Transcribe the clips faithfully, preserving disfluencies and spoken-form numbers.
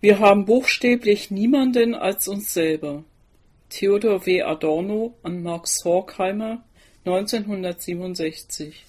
Wir haben buchstäblich niemanden als uns selber. Theodor W. Adorno an Max Horkheimer, neunzehnhundertsiebenundsechzig.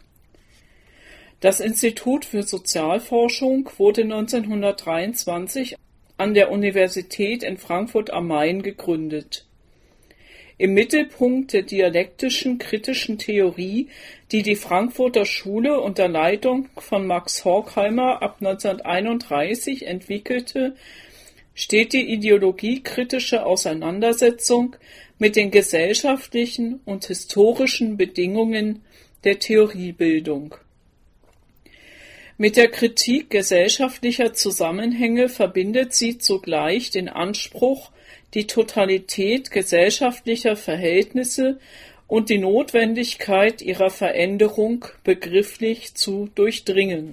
Das Institut für Sozialforschung wurde neunzehnhundertdreiundzwanzig an der Universität in Frankfurt am Main gegründet. Im Mittelpunkt der dialektischen kritischen Theorie, die die Frankfurter Schule unter Leitung von Max Horkheimer ab neunzehnhunderteinunddreißig entwickelte, steht die ideologiekritische Auseinandersetzung mit den gesellschaftlichen und historischen Bedingungen der Theoriebildung. Mit der Kritik gesellschaftlicher Zusammenhänge verbindet sie zugleich den Anspruch, die Totalität gesellschaftlicher Verhältnisse und die Notwendigkeit ihrer Veränderung begrifflich zu durchdringen.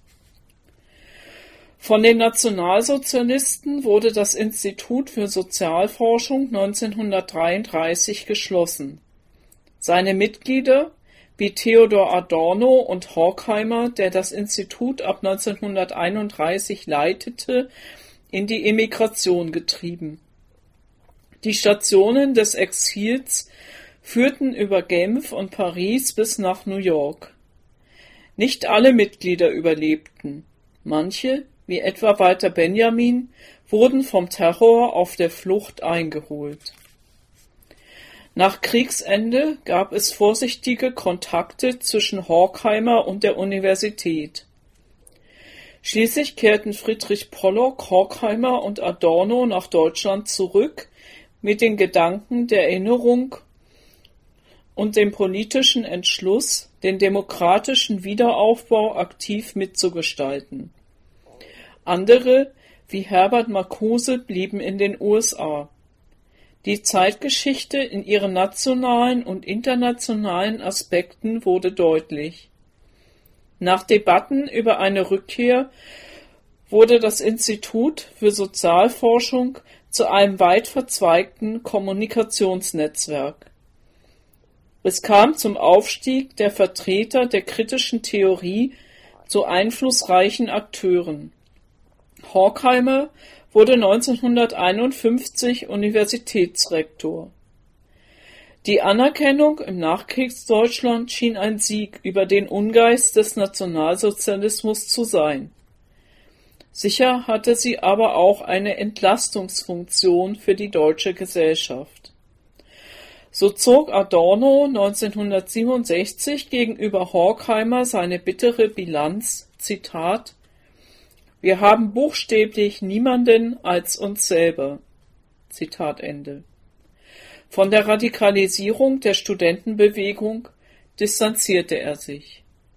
Von den Nationalsozialisten wurde das Institut für Sozialforschung neunzehnhundertdreiunddreißig geschlossen. Seine Mitglieder, wie Theodor Adorno und Horkheimer, der das Institut ab neunzehnhunderteinunddreißig leitete, in die Emigration getrieben. Die Stationen des Exils führten über Genf und Paris bis nach New York. Nicht alle Mitglieder überlebten. Manche, wie etwa Walter Benjamin, wurden vom Terror auf der Flucht eingeholt. Nach Kriegsende gab es vorsichtige Kontakte zwischen Horkheimer und der Universität. Schließlich kehrten Friedrich Pollock, Horkheimer und Adorno nach Deutschland zurück, mit den Gedanken der Erinnerung und dem politischen Entschluss, den demokratischen Wiederaufbau aktiv mitzugestalten. Andere, wie Herbert Marcuse, blieben in den U S A. Die Zeitgeschichte in ihren nationalen und internationalen Aspekten wurde deutlich. Nach Debatten über eine Rückkehr wurde das Institut für Sozialforschung zu einem weit verzweigten Kommunikationsnetzwerk. Es kam zum Aufstieg der Vertreter der kritischen Theorie zu einflussreichen Akteuren. Horkheimer wurde neunzehnhunderteinundfünfzig Universitätsrektor. Die Anerkennung im Nachkriegsdeutschland schien ein Sieg über den Ungeist des Nationalsozialismus zu sein. Sicher hatte sie aber auch eine Entlastungsfunktion für die deutsche Gesellschaft. So zog Adorno neunzehnhundertsiebenundsechzig gegenüber Horkheimer seine bittere Bilanz, Zitat: Wir haben buchstäblich niemanden als uns selber. Zitat Ende. Von der Radikalisierung der Studentenbewegung distanzierte er sich.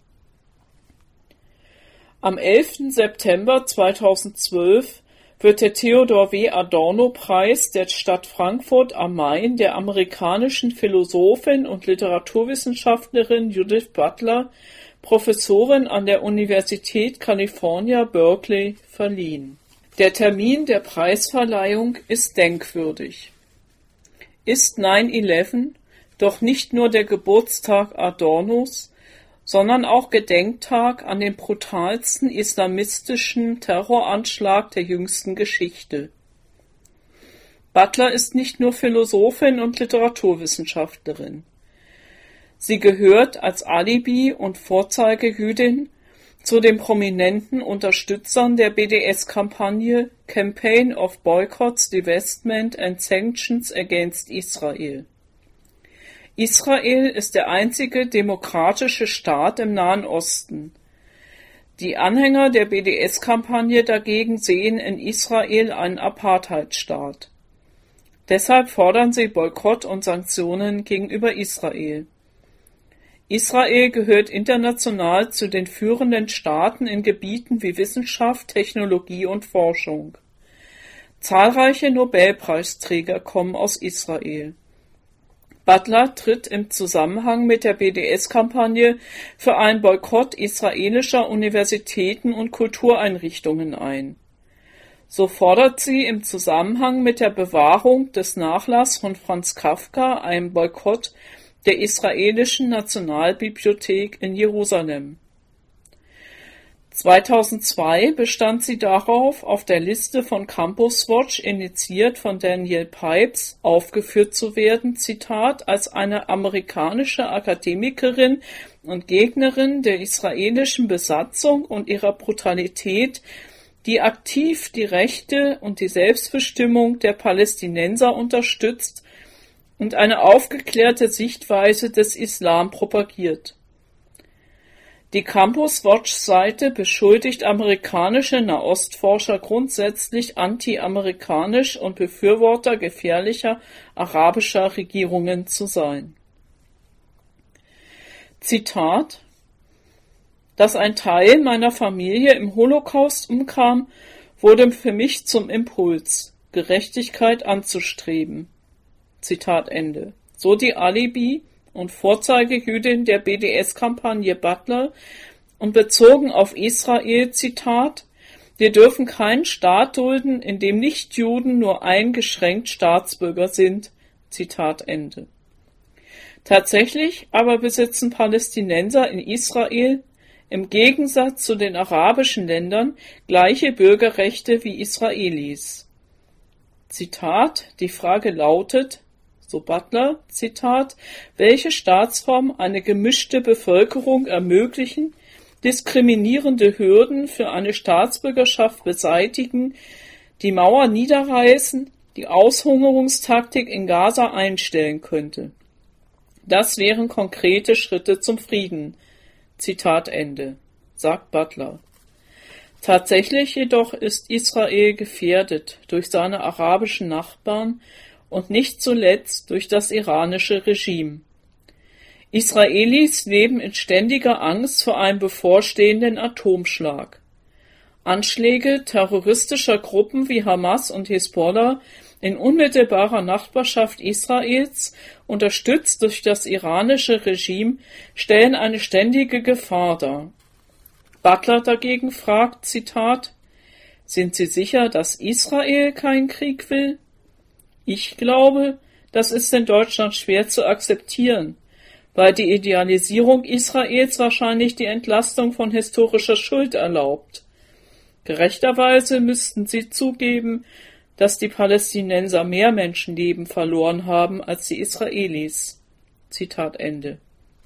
Am elften September zweitausendzwölf wird der Theodor W. Adorno-Preis der Stadt Frankfurt am Main der amerikanischen Philosophin und Literaturwissenschaftlerin Judith Butler, Professorin an der Universität California, Berkeley, verliehen. Der Termin der Preisverleihung ist denkwürdig. Ist neun elf doch nicht nur der Geburtstag Adornos, sondern auch Gedenktag an den brutalsten islamistischen Terroranschlag der jüngsten Geschichte. Butler ist nicht nur Philosophin und Literaturwissenschaftlerin. Sie gehört als Alibi- und Vorzeigejüdin zu den prominenten Unterstützern der B D S-Kampagne Campaign of Boycotts, Divestment and Sanctions Against Israel. Israel ist der einzige demokratische Staat im Nahen Osten. Die Anhänger der B D S-Kampagne dagegen sehen in Israel einen Apartheidstaat. Deshalb fordern sie Boykott und Sanktionen gegenüber Israel. Israel gehört international zu den führenden Staaten in Gebieten wie Wissenschaft, Technologie und Forschung. Zahlreiche Nobelpreisträger kommen aus Israel. Butler tritt im Zusammenhang mit der B D S-Kampagne für einen Boykott israelischer Universitäten und Kultureinrichtungen ein. So fordert sie im Zusammenhang mit der Bewahrung des Nachlasses von Franz Kafka einen Boykott der israelischen Nationalbibliothek in Jerusalem. zweitausendzwei bestand sie darauf, auf der Liste von Campus Watch, initiiert von Daniel Pipes, aufgeführt zu werden, Zitat, als eine amerikanische Akademikerin und Gegnerin der israelischen Besatzung und ihrer Brutalität, die aktiv die Rechte und die Selbstbestimmung der Palästinenser unterstützt und eine aufgeklärte Sichtweise des Islam propagiert. Die Campus Watch-Seite beschuldigt amerikanische Nahostforscher grundsätzlich anti-amerikanisch und Befürworter gefährlicher arabischer Regierungen zu sein. Zitat: Dass ein Teil meiner Familie im Holocaust umkam, wurde für mich zum Impuls, Gerechtigkeit anzustreben. Zitat Ende. So die Alibi- und Vorzeigejüdin der B D S-Kampagne Butler und bezogen auf Israel, Zitat, wir dürfen keinen Staat dulden, in dem Nichtjuden nur eingeschränkt Staatsbürger sind. Zitat Ende. Tatsächlich aber besitzen Palästinenser in Israel im Gegensatz zu den arabischen Ländern gleiche Bürgerrechte wie Israelis. Zitat, die Frage lautet, so Butler, Zitat, welche Staatsform eine gemischte Bevölkerung ermöglichen, diskriminierende Hürden für eine Staatsbürgerschaft beseitigen, die Mauer niederreißen, die Aushungerungstaktik in Gaza einstellen könnte. Das wären konkrete Schritte zum Frieden. Zitat Ende, sagt Butler. Tatsächlich jedoch ist Israel gefährdet durch seine arabischen Nachbarn und nicht zuletzt durch das iranische Regime. Israelis leben in ständiger Angst vor einem bevorstehenden Atomschlag. Anschläge terroristischer Gruppen wie Hamas und Hisbollah in unmittelbarer Nachbarschaft Israels, unterstützt durch das iranische Regime, stellen eine ständige Gefahr dar. Butler dagegen fragt, Zitat, sind Sie sicher, dass Israel keinen Krieg will? Ich glaube, das ist in Deutschland schwer zu akzeptieren, weil die Idealisierung Israels wahrscheinlich die Entlastung von historischer Schuld erlaubt. Gerechterweise müssten Sie zugeben, dass die Palästinenser mehr Menschenleben verloren haben als die Israelis. Zitat Ende.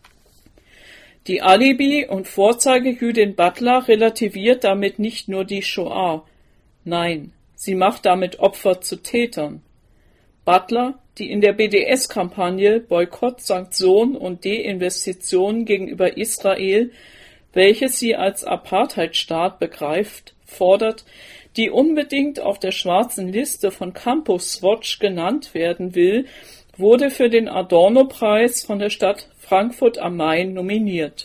Die Alibi- und Vorzeigejüdin Butler relativiert damit nicht nur die Shoah. Nein, sie macht damit Opfer zu Tätern. Butler, die in der B D S-Kampagne Boykott, Sanktionen und Deinvestitionen gegenüber Israel, welches sie als Apartheidstaat begreift, fordert, die unbedingt auf der schwarzen Liste von Campus Watch genannt werden will, wurde für den Adorno-Preis von der Stadt Frankfurt am Main nominiert.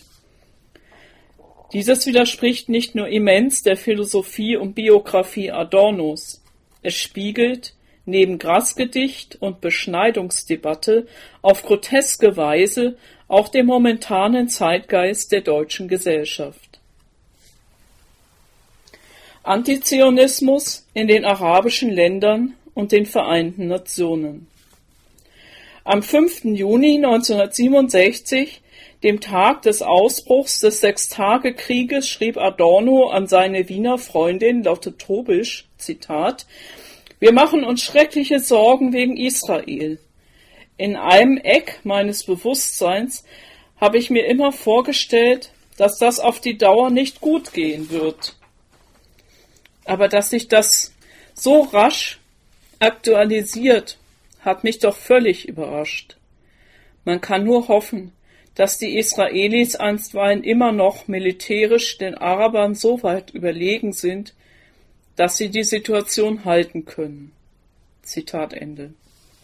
Dieses widerspricht nicht nur immens der Philosophie und Biografie Adornos. Es spiegelt, neben Grassgedicht und Beschneidungsdebatte, auf groteske Weise auch den momentanen Zeitgeist der deutschen Gesellschaft. Antizionismus in den arabischen Ländern und den Vereinten Nationen. Am fünften Juni neunzehnhundertsiebenundsechzig, dem Tag des Ausbruchs des Sechstagekrieges, schrieb Adorno an seine Wiener Freundin Lotte Trobisch, Zitat, wir machen uns schreckliche Sorgen wegen Israel. In einem Eck meines Bewusstseins habe ich mir immer vorgestellt, dass das auf die Dauer nicht gut gehen wird. Aber dass sich das so rasch aktualisiert, hat mich doch völlig überrascht. Man kann nur hoffen, dass die Israelis einstweilen immer noch militärisch den Arabern so weit überlegen sind, dass sie die Situation halten können. Zitat Ende.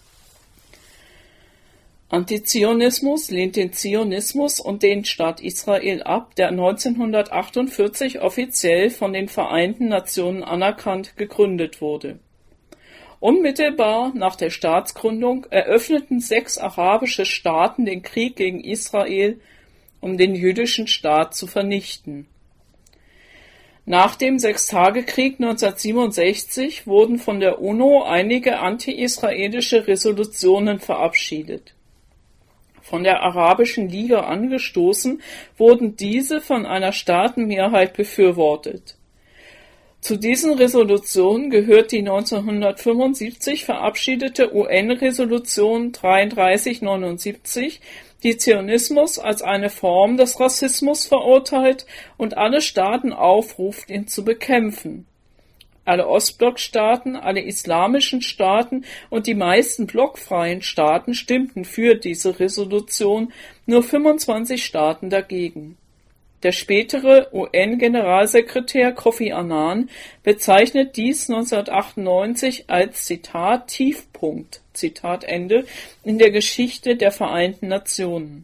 Antizionismus lehnt den Zionismus und den Staat Israel ab, der neunzehnhundertachtundvierzig offiziell von den Vereinten Nationen anerkannt gegründet wurde. Unmittelbar nach der Staatsgründung eröffneten sechs arabische Staaten den Krieg gegen Israel, um den jüdischen Staat zu vernichten. Nach dem Sechstagekrieg neunzehnhundertsiebenundsechzig wurden von der UNO einige anti-israelische Resolutionen verabschiedet. von der Arabischen Liga angestoßen, wurden diese von einer Staatenmehrheit befürwortet. Zu diesen Resolutionen gehört die neunzehnhundertfünfundsiebzig verabschiedete U N-Resolution dreiunddreißig neunundsiebzig, die Zionismus als eine Form des Rassismus verurteilt und alle Staaten aufruft, ihn zu bekämpfen. Alle Ostblockstaaten, alle islamischen Staaten und die meisten blockfreien Staaten stimmten für diese Resolution, nur fünfundzwanzig Staaten dagegen. Der spätere U N-Generalsekretär Kofi Annan bezeichnet dies neunzehnhundertachtundneunzig als Zitat Tiefpunkt Zitat Ende in der Geschichte der Vereinten Nationen.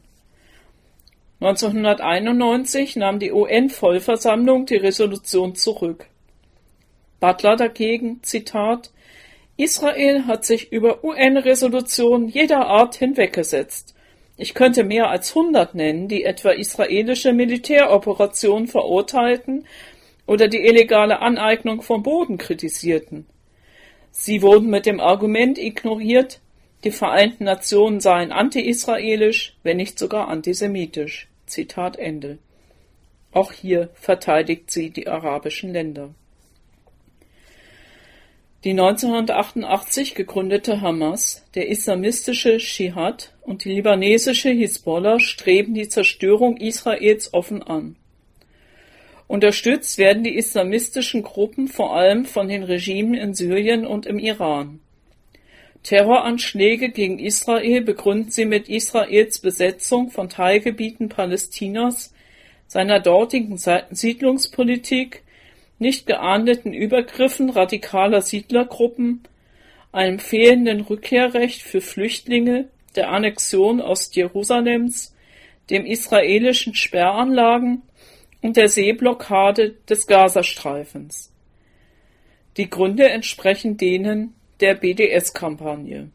neunzehnhunderteinundneunzig nahm die U N-Vollversammlung die Resolution zurück. Butler dagegen, Zitat, Israel hat sich über U N-Resolutionen jeder Art hinweggesetzt. Ich könnte mehr als hundert nennen, die etwa israelische Militäroperationen verurteilten oder die illegale Aneignung von Boden kritisierten. Sie wurden mit dem Argument ignoriert, die Vereinten Nationen seien anti-israelisch, wenn nicht sogar antisemitisch. Zitat Ende. Auch hier verteidigt sie die arabischen Länder. Die neunzehnhundertachtundachtzig gegründete Hamas, der islamistische Dschihad und die libanesische Hisbollah streben die Zerstörung Israels offen an. Unterstützt werden die islamistischen Gruppen vor allem von den Regimen in Syrien und im Iran. Terroranschläge gegen Israel begründen sie mit Israels Besetzung von Teilgebieten Palästinas, seiner dortigen Siedlungspolitik, nicht geahndeten Übergriffen radikaler Siedlergruppen, einem fehlenden Rückkehrrecht für Flüchtlinge, der Annexion Ostjerusalems, dem israelischen Sperranlagen und der Seeblockade des Gazastreifens. Die Gründe entsprechen denen der B D S-Kampagne.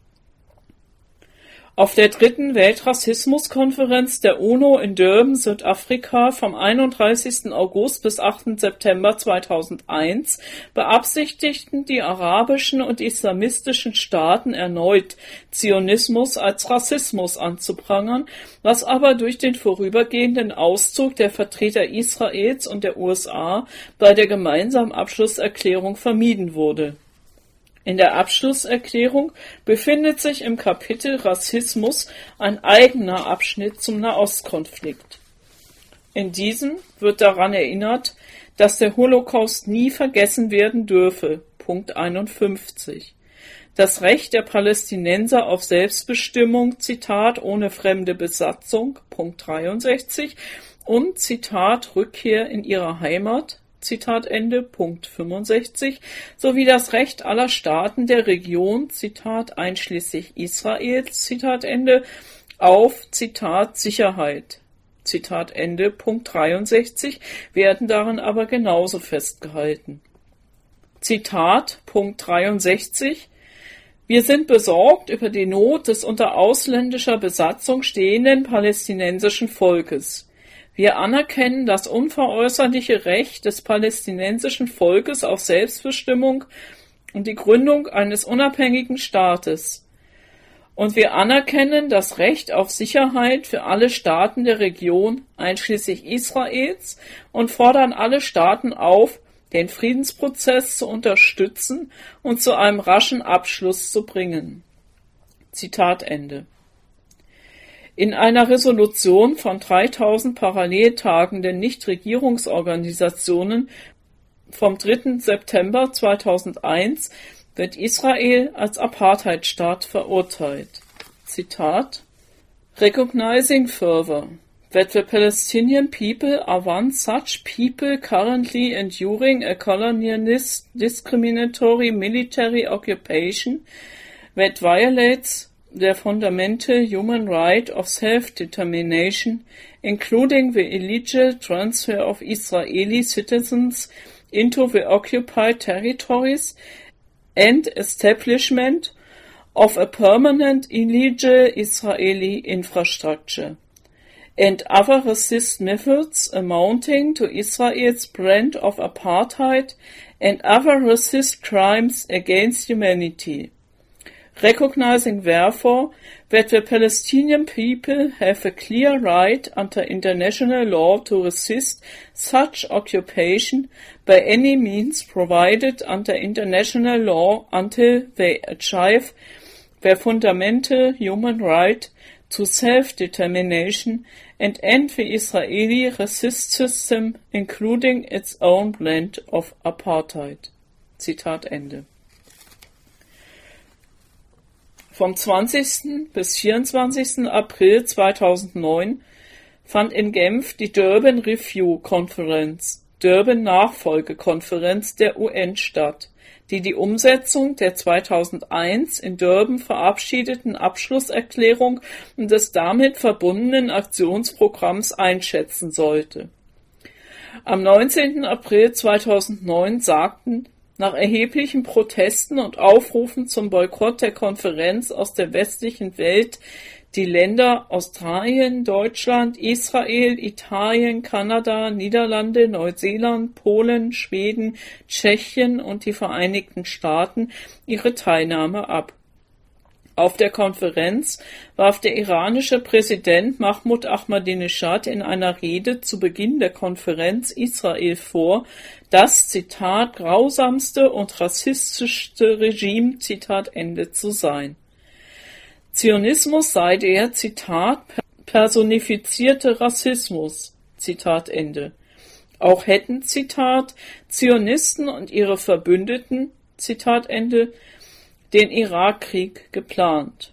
Auf der dritten Weltrassismuskonferenz der UNO in Durban, Südafrika, vom einunddreißigsten August bis achten September zweitausendeins beabsichtigten die arabischen und islamistischen Staaten erneut, Zionismus als Rassismus anzuprangern, was aber durch den vorübergehenden Auszug der Vertreter Israels und der U S A bei der gemeinsamen Abschlusserklärung vermieden wurde. In der Abschlusserklärung befindet sich im Kapitel Rassismus ein eigener Abschnitt zum Nahostkonflikt. In diesem wird daran erinnert, dass der Holocaust nie vergessen werden dürfe, Punkt einundfünfzig. Das Recht der Palästinenser auf Selbstbestimmung, Zitat, ohne fremde Besatzung, Punkt dreiundsechzig, und, Zitat, Rückkehr in ihre Heimat, Zitat Ende, Punkt fünfundsechzig, sowie das Recht aller Staaten der Region, Zitat, einschließlich Israels, Zitat Ende, auf, Zitat, Sicherheit, Zitat Ende, Punkt dreiundsechzig, werden darin aber genauso festgehalten. Zitat, Punkt dreiundsechzig, wir sind besorgt über die Not des unter ausländischer Besatzung stehenden palästinensischen Volkes. Wir anerkennen das unveräußerliche Recht des palästinensischen Volkes auf Selbstbestimmung und die Gründung eines unabhängigen Staates. Und wir anerkennen das Recht auf Sicherheit für alle Staaten der Region, einschließlich Israels, und fordern alle Staaten auf, den Friedensprozess zu unterstützen und zu einem raschen Abschluss zu bringen. Zitat Ende. In einer Resolution von dreitausend parallel tagenden Nichtregierungsorganisationen vom dritten September zweitausendeins wird Israel als Apartheidstaat verurteilt. Zitat: Recognizing further that the Palestinian people are one such people currently enduring a colonialist discriminatory military occupation that violates their fundamental human right of self-determination, including the illegal transfer of Israeli citizens into the occupied territories and establishment of a permanent illegal Israeli infrastructure, and other racist methods amounting to Israel's brand of apartheid and other racist crimes against humanity. recognizing therefore that the Palestinian people have a clear right under international law to resist such occupation by any means provided under international law until they achieve their fundamental human right to self-determination and end the Israeli resist system, including its own blend of Apartheid. Zitat Ende. Vom zwanzigsten bis vierundzwanzigsten April zweitausendneun fand in Genf die Durban Review Konferenz, Durban Nachfolgekonferenz der U N statt, die die Umsetzung der zweitausendeins in Durban verabschiedeten Abschlusserklärung und des damit verbundenen Aktionsprogramms einschätzen sollte. Am neunzehnten April zweitausendneun sagten nach erheblichen Protesten und Aufrufen zum Boykott der Konferenz aus der westlichen Welt die Länder Australien, Deutschland, Israel, Italien, Kanada, Niederlande, Neuseeland, Polen, Schweden, Tschechien und die Vereinigten Staaten ihre Teilnahme ab. Auf der Konferenz warf der iranische Präsident Mahmoud Ahmadinejad in einer Rede zu Beginn der Konferenz Israel vor, das, Zitat, grausamste und rassistischste Regime, Zitat Ende, zu sein. Zionismus sei der, Zitat, personifizierte Rassismus, Zitat Ende. Auch hätten, Zitat, Zionisten und ihre Verbündeten, Zitat Ende, den Irakkrieg geplant.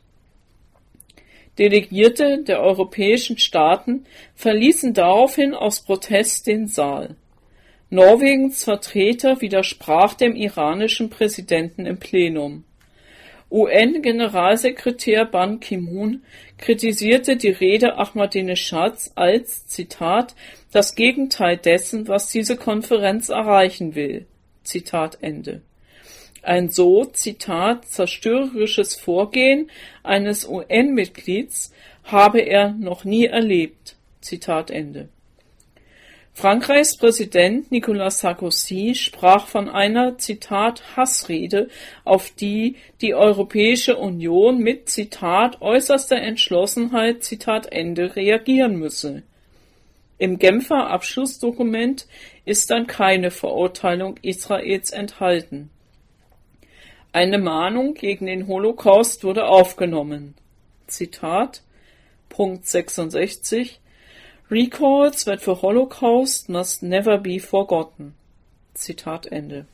Delegierte der europäischen Staaten verließen daraufhin aus Protest den Saal. Norwegens Vertreter widersprach dem iranischen Präsidenten im Plenum. U N-Generalsekretär Ban Ki-moon kritisierte die Rede Ahmadinejads als, Zitat, das Gegenteil dessen, was diese Konferenz erreichen will. Zitat Ende. Ein so, Zitat, zerstörerisches Vorgehen eines U N-Mitglieds habe er noch nie erlebt. Zitat Ende. Frankreichs Präsident Nicolas Sarkozy sprach von einer, Zitat, Hassrede, auf die die Europäische Union mit, Zitat, äußerster Entschlossenheit, Zitat Ende, reagieren müsse. Im Genfer Abschlussdokument ist dann keine Verurteilung Israels enthalten. Eine Mahnung gegen den Holocaust wurde aufgenommen. Zitat, Punkt sechsundsechzig, Recalls that the Holocaust must never be forgotten. Zitat Ende.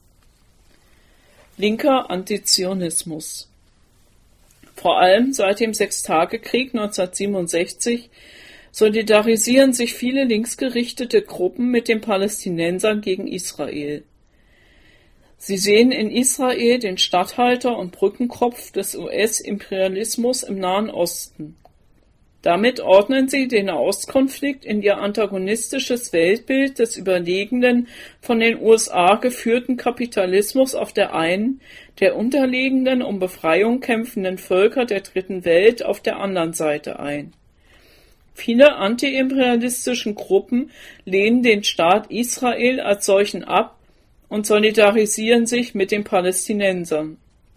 Linker Antizionismus. Vor allem seit dem Sechstagekrieg neunzehnhundertsiebenundsechzig solidarisieren sich viele linksgerichtete Gruppen mit den Palästinensern gegen Israel. Sie sehen in Israel den Statthalter und Brückenkopf des U S-Imperialismus im Nahen Osten. Damit ordnen sie den Nahostkonflikt in ihr antagonistisches Weltbild des überlegenen, von den U S A geführten Kapitalismus auf der einen, der unterlegenen, um Befreiung kämpfenden Völker der Dritten Welt auf der anderen Seite ein. Viele antiimperialistischen Gruppen lehnen den Staat Israel als solchen ab und solidarisieren sich mit den Palästinensern.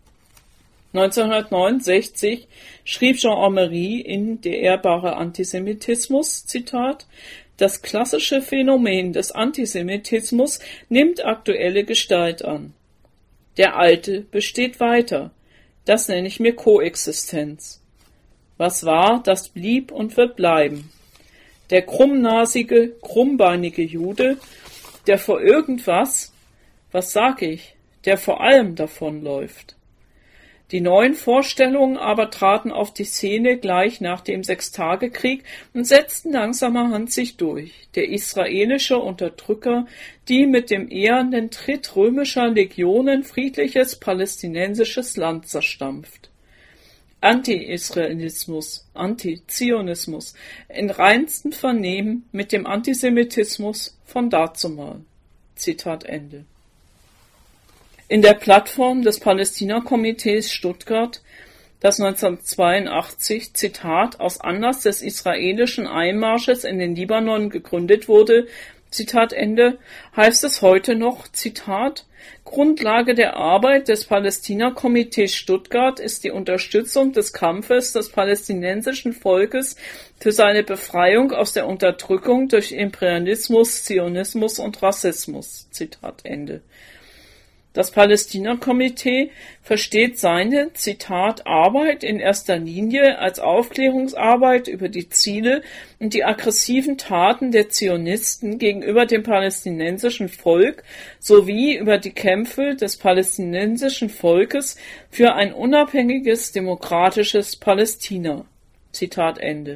neunzehnhundertneunundsechzig schrieb Jean Amery in Der ehrbare Antisemitismus, Zitat, das klassische Phänomen des Antisemitismus nimmt aktuelle Gestalt an. Der alte besteht weiter. Das nenne ich mir Koexistenz. Was war, das blieb und wird bleiben. Der krummnasige, krummbeinige Jude, der vor irgendwas, was sag ich, der vor allem davonläuft. Die neuen Vorstellungen aber traten auf die Szene gleich nach dem Sechstagekrieg und setzten langsamerhand sich durch. Der israelische Unterdrücker, die mit dem ehernden Tritt römischer Legionen friedliches palästinensisches Land zerstampft. Anti-Israelismus, Anti-Zionismus, in reinstem Vernehmen mit dem Antisemitismus von dazumal. Zitat Ende. In der Plattform des Palästina-Komitees Stuttgart, das neunzehnhundertzweiundachtzig, Zitat, aus Anlass des israelischen Einmarsches in den Libanon gegründet wurde, Zitat Ende, heißt es heute noch, Zitat, Grundlage der Arbeit des Palästina-Komitees Stuttgart ist die Unterstützung des Kampfes des palästinensischen Volkes für seine Befreiung aus der Unterdrückung durch Imperialismus, Zionismus und Rassismus. Zitat Ende. Das Palästina-Komitee versteht seine, Zitat, Arbeit in erster Linie als Aufklärungsarbeit über die Ziele und die aggressiven Taten der Zionisten gegenüber dem palästinensischen Volk sowie über die Kämpfe des palästinensischen Volkes für ein unabhängiges, demokratisches Palästina. Zitat Ende.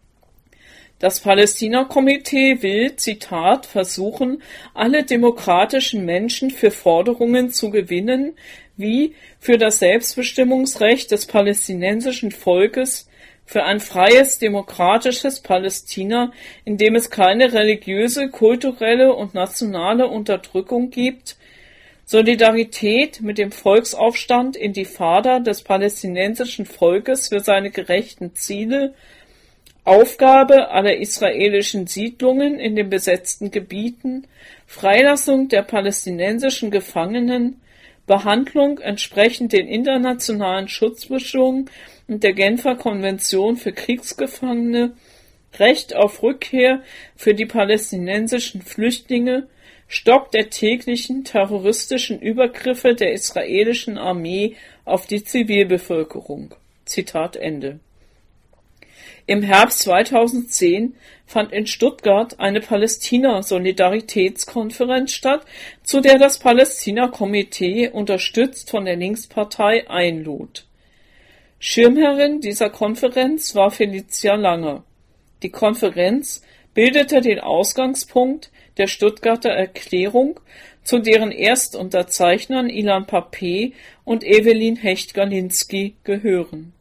Das Palästina-Komitee will, Zitat, versuchen, alle demokratischen Menschen für Forderungen zu gewinnen, wie für das Selbstbestimmungsrecht des palästinensischen Volkes, für ein freies, demokratisches Palästina, in dem es keine religiöse, kulturelle und nationale Unterdrückung gibt, Solidarität mit dem Volksaufstand Intifada des palästinensischen Volkes für seine gerechten Ziele, Aufgabe aller israelischen Siedlungen in den besetzten Gebieten, Freilassung der palästinensischen Gefangenen, Behandlung entsprechend den internationalen Schutzbestimmungen und der Genfer Konvention für Kriegsgefangene, Recht auf Rückkehr für die palästinensischen Flüchtlinge, Stopp der täglichen terroristischen Übergriffe der israelischen Armee auf die Zivilbevölkerung. Zitat Ende. Im Herbst zweitausendzehn fand in Stuttgart eine Palästina-Solidaritätskonferenz statt, zu der das Palästina-Komitee, unterstützt von der Linkspartei, einlud. Schirmherrin dieser Konferenz war Felicia Langer. Die Konferenz bildete den Ausgangspunkt der Stuttgarter Erklärung, zu deren Erstunterzeichnern Ilan Pappé und Evelyn Hecht-Galinski gehören.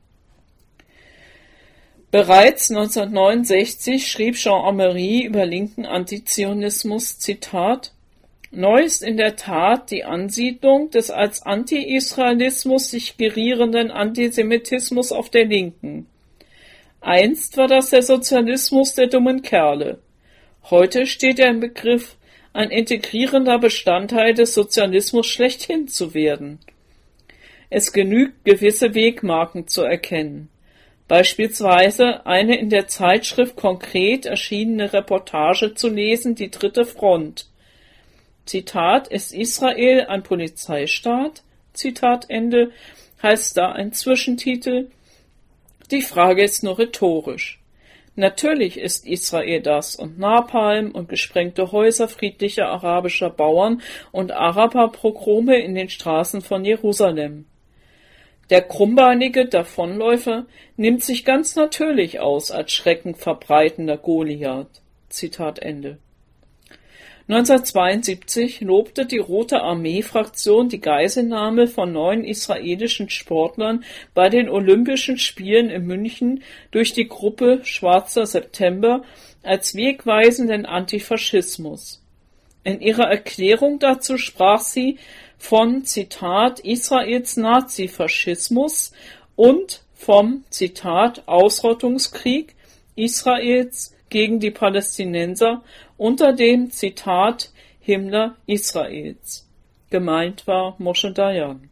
Bereits neunzehnhundertneunundsechzig schrieb Jean Amery über linken Antizionismus, Zitat, Neu ist in der Tat die Ansiedlung des als Anti-Israelismus sich gerierenden Antisemitismus auf der Linken. Einst war das der Sozialismus der dummen Kerle. Heute steht er im Begriff, ein integrierender Bestandteil des Sozialismus schlechthin zu werden. Es genügt, gewisse Wegmarken zu erkennen. Beispielsweise eine in der Zeitschrift Konkret erschienene Reportage zu lesen, die dritte Front. Zitat, ist Israel ein Polizeistaat? Zitat Ende, heißt da ein Zwischentitel. Die Frage ist nur rhetorisch. Natürlich ist Israel das und Napalm und gesprengte Häuser friedlicher arabischer Bauern und Araberpogrome in den Straßen von Jerusalem. Der krummbeinige Davonläufer nimmt sich ganz natürlich aus als schreckenverbreitender Goliath. Zitat Ende. neunzehnhundertzweiundsiebzig lobte die Rote Armee-Fraktion die Geiselnahme von neun israelischen Sportlern bei den Olympischen Spielen in München durch die Gruppe Schwarzer September als wegweisenden Antifaschismus. In ihrer Erklärung dazu sprach sie von, Zitat, Israels Nazifaschismus und vom, Zitat, Ausrottungskrieg Israels gegen die Palästinenser unter dem, Zitat, Himmler Israels. Gemeint war Moshe Dayan.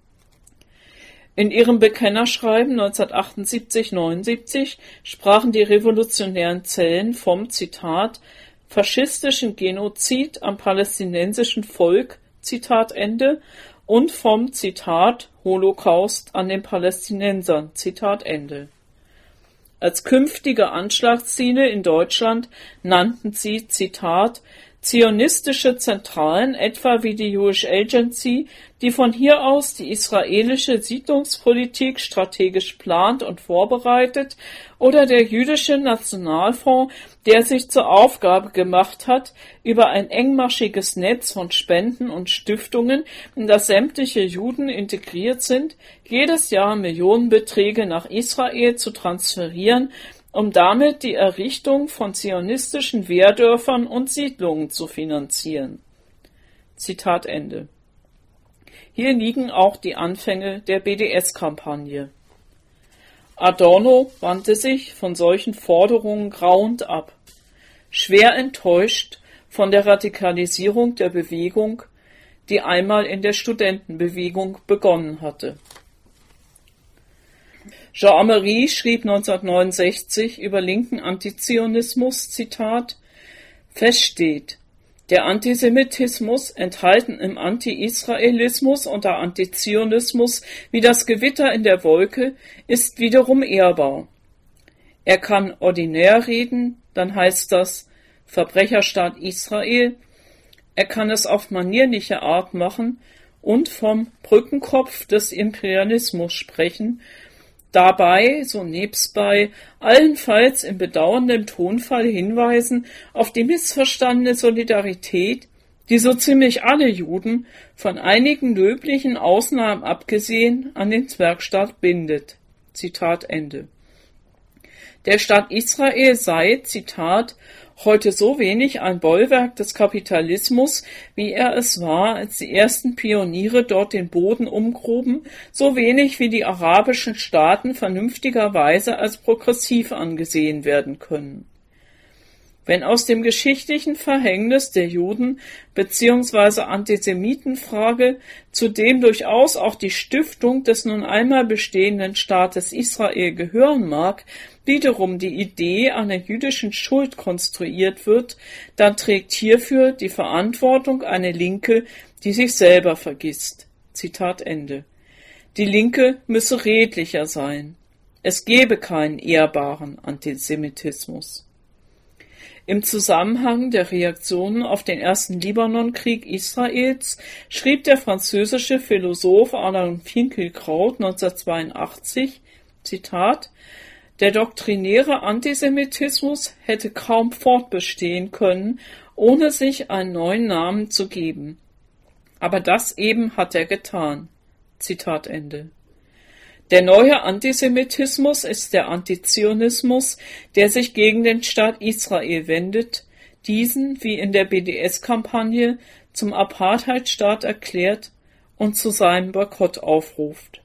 In ihrem Bekennerschreiben neunzehnhundertachtundsiebzig neunundsiebzig sprachen die revolutionären Zellen vom, Zitat, faschistischen Genozid am palästinensischen Volk, Zitat Ende, und vom, Zitat, Holocaust an den Palästinensern, Zitat Ende. Als künftige Anschlagsziele in Deutschland nannten sie, Zitat, zionistische Zentralen, etwa wie die Jewish Agency, die von hier aus die israelische Siedlungspolitik strategisch plant und vorbereitet, oder der jüdische Nationalfonds, der sich zur Aufgabe gemacht hat, über ein engmaschiges Netz von Spenden und Stiftungen, in das sämtliche Juden integriert sind, jedes Jahr Millionenbeträge nach Israel zu transferieren, um damit die Errichtung von zionistischen Wehrdörfern und Siedlungen zu finanzieren. Zitat Ende. Hier liegen auch die Anfänge der B D S-Kampagne. Adorno wandte sich von solchen Forderungen grauend ab. Schwer enttäuscht von der Radikalisierung der Bewegung, die einmal in der Studentenbewegung begonnen hatte. Jean Amery schrieb neunzehnhundertneunundsechzig über linken Antizionismus, Zitat, Fest steht, der Antisemitismus, enthalten im Anti-Israelismus und der Antizionismus wie das Gewitter in der Wolke, ist wiederum ehrbar. Er kann ordinär reden, dann heißt das Verbrecherstaat Israel, er kann es auf manierliche Art machen und vom Brückenkopf des Imperialismus sprechen, dabei, so nebstbei, allenfalls in bedauerndem Tonfall hinweisen auf die missverstandene Solidarität, die so ziemlich alle Juden, von einigen löblichen Ausnahmen abgesehen, an den Zwergstaat bindet. Zitat Ende. Der Staat Israel sei, Zitat, heute so wenig ein Bollwerk des Kapitalismus, wie er es war, als die ersten Pioniere dort den Boden umgruben, so wenig wie die arabischen Staaten vernünftigerweise als progressiv angesehen werden können. Wenn aus dem geschichtlichen Verhängnis der Juden bzw. Antisemitenfrage zudem durchaus auch die Stiftung des nun einmal bestehenden Staates Israel gehören mag, wiederum die Idee einer jüdischen Schuld konstruiert wird, dann trägt hierfür die Verantwortung eine Linke, die sich selber vergisst. Zitat Ende. Die Linke müsse redlicher sein. Es gebe keinen ehrbaren Antisemitismus. Im Zusammenhang der Reaktionen auf den ersten Libanonkrieg Israels schrieb der französische Philosoph Alain Finkielkraut neunzehnhundertzweiundachtzig, Zitat, der doktrinäre Antisemitismus hätte kaum fortbestehen können, ohne sich einen neuen Namen zu geben. Aber das eben hat er getan. Zitat Ende. Der neue Antisemitismus ist der Antizionismus, der sich gegen den Staat Israel wendet, diesen, wie in der B D S-Kampagne, zum Apartheidstaat erklärt und zu seinem Boykott aufruft.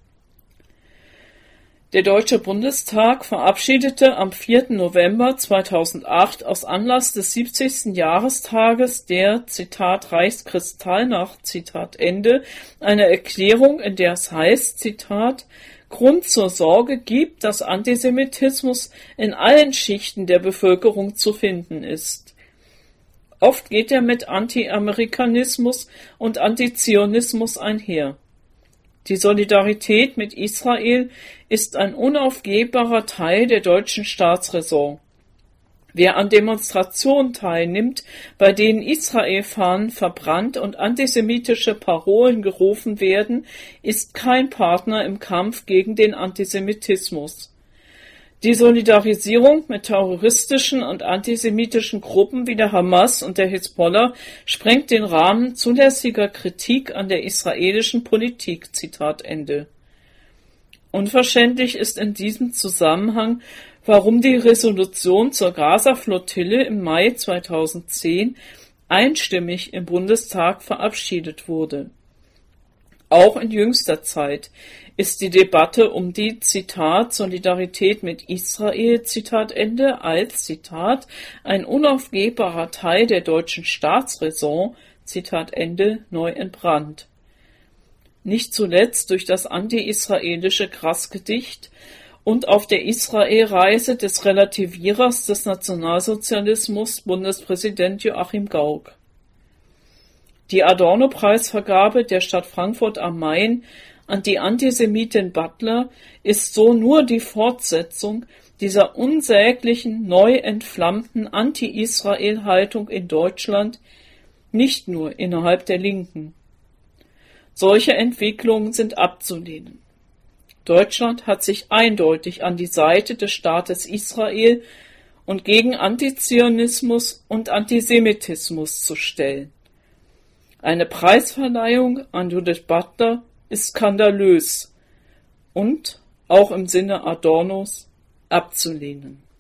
Der Deutsche Bundestag verabschiedete am vierten November zweitausendacht aus Anlass des siebzigsten Jahrestages der, Zitat, Reichskristallnacht, Zitat Ende, eine Erklärung, in der es heißt, Zitat, Grund zur Sorge gibt, dass Antisemitismus in allen Schichten der Bevölkerung zu finden ist. Oft geht er mit Anti-Amerikanismus und Antizionismus einher. Die Solidarität mit Israel ist ein unaufgehbarer Teil der deutschen Staatsräson. Wer an Demonstrationen teilnimmt, bei denen Israel-Fahnen verbrannt und antisemitische Parolen gerufen werden, ist kein Partner im Kampf gegen den Antisemitismus. Die Solidarisierung mit terroristischen und antisemitischen Gruppen wie der Hamas und der Hisbollah sprengt den Rahmen zulässiger Kritik an der israelischen Politik. Zitat Ende. Unverständlich ist in diesem Zusammenhang, warum die Resolution zur Gaza-Flottille im Mai zweitausendzehn einstimmig im Bundestag verabschiedet wurde. Auch in jüngster Zeit ist die Debatte um die, Zitat, Solidarität mit Israel, Zitat Ende, als, Zitat, ein unaufgehbarer Teil der deutschen Staatsräson, Zitat Ende, neu entbrannt. Nicht zuletzt durch das anti-israelische Grassgedicht und auf der Israel-Reise des Relativierers des Nationalsozialismus, Bundespräsident Joachim Gauck. Die Adorno-Preisvergabe der Stadt Frankfurt am Main an die Antisemitin Butler ist so nur die Fortsetzung dieser unsäglichen, neu entflammten Anti-Israel-Haltung in Deutschland, nicht nur innerhalb der Linken. Solche Entwicklungen sind abzulehnen. Deutschland hat sich eindeutig an die Seite des Staates Israel und gegen Antizionismus und Antisemitismus zu stellen. Eine Preisverleihung an Judith Butler ist skandalös und, auch im Sinne Adornos, abzulehnen.